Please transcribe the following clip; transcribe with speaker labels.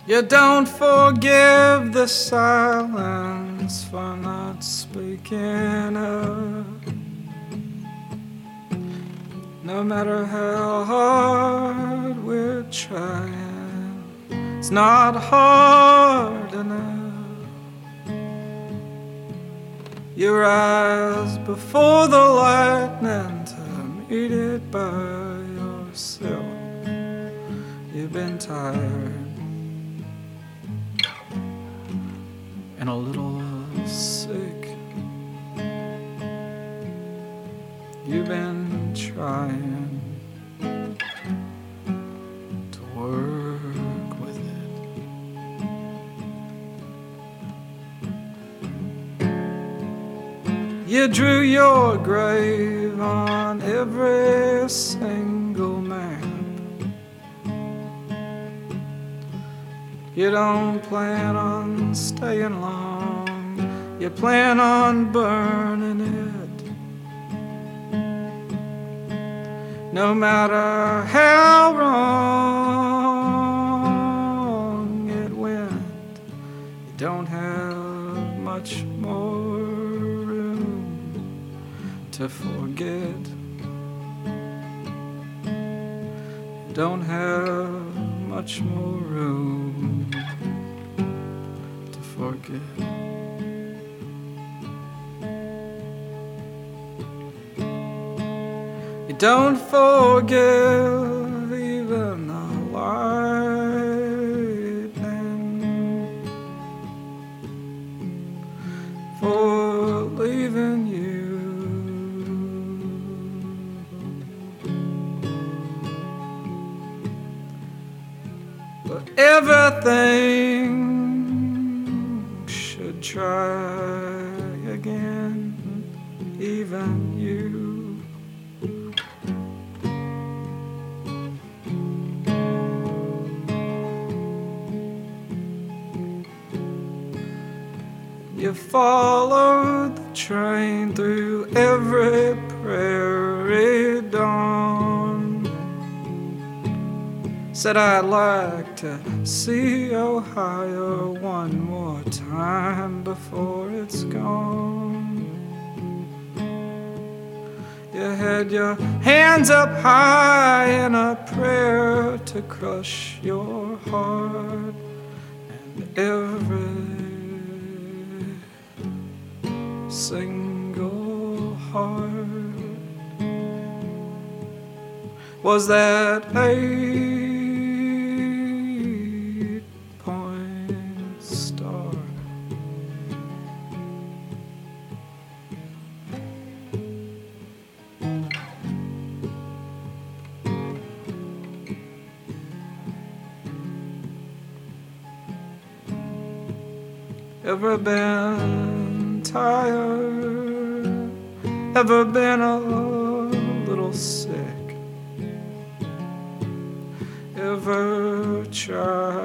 Speaker 1: You don't forgive the silence for not speaking up. No matter how hard we're trying, it's not hard enough. You rise before the lightning to meet it by yourself. You've been tired and a little sick. You've been trying to work with it. You drew your grave on every single map. You don't plan on staying long, you plan on burning it. No matter how wrong it went, you don't have much more room to forget. You don't have much more room to forget. You don't forgive even the lightning for leaving you. But everything should try again, even you. You followed the train through every prairie dawn. Said I'd like to see Ohio one more time before it's gone. You had your hands up high in a prayer to crush your heart, and every single heart was that 8-point star. Ever been tired? Ever been a little sick? Ever tried